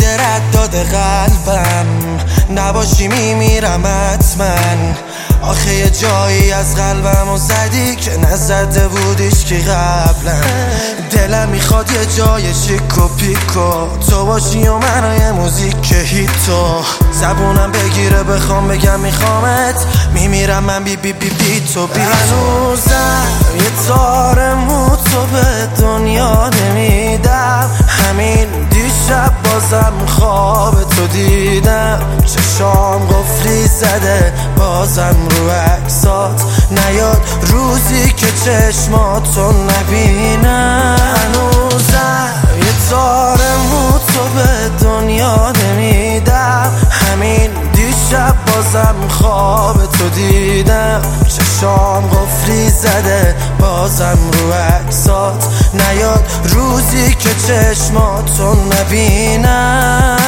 رد داده قلبم، نباشی میمیرم حتما. آخه یه جایی از قلبمو زدی که نزده بودیش که قبلا. دلم میخواد یه جای شیک و پیکو تو باشی و منو موزیک هیتو. زبونم بگیره بخوام بگم میخوامت، میمیرم من بی بی بی بی تو بی. هنوزم یه تار مو تو به دنیا نمیدم، همین دیشب بازم خواب تو دیدم. چشام قفلی زده بازم رو عکسات نیاد روزی که چشماتو نبینم. هنوزم یه تار مو تو به دنیا نمیدم، همین دیشب بازم خواب تو دیدم. چشام قفلی زده بازم رو عکسات نیاد روزی که چشماتو نبینم.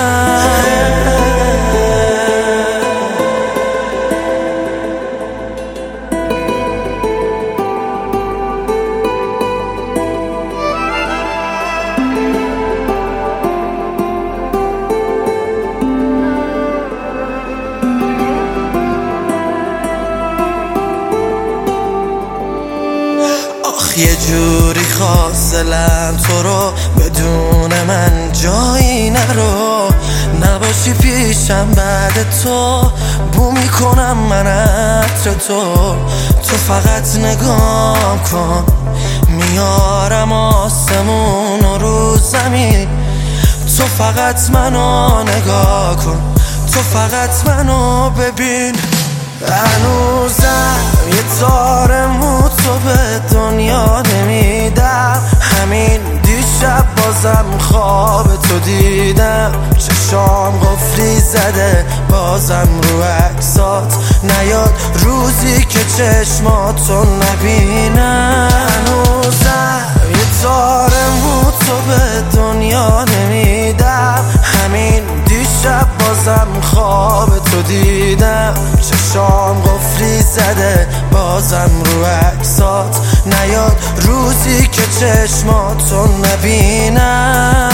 یه جوری خواستلم تو رو بدون من جایی نرو، نباشی پیشم بعد تو بو میکنم من عطر تو فقط نگاه کن، میارم آسمون رو زمین. تو فقط منو نگاه کن، تو فقط منو ببین. هنوزم یه تار مو تو به دنیا نمیدم، همین دیشب بازم خواب تو دیدم. چشام قفلی زده بازم رو عکسات نیاد روزی که چشماتو نبینم. هنوزم یه تار مو تو به دنیا نمیدم، همین دیشب بازم خواب تو دیدم. چشام قفلی زده بازم رو عکسات نیاد روزی که چشماتو نبینم.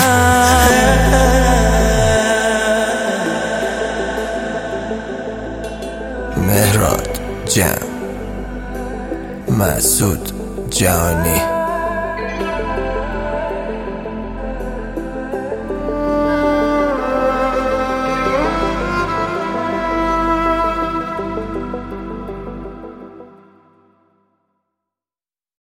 مهراد جمع، مسعود جهانی.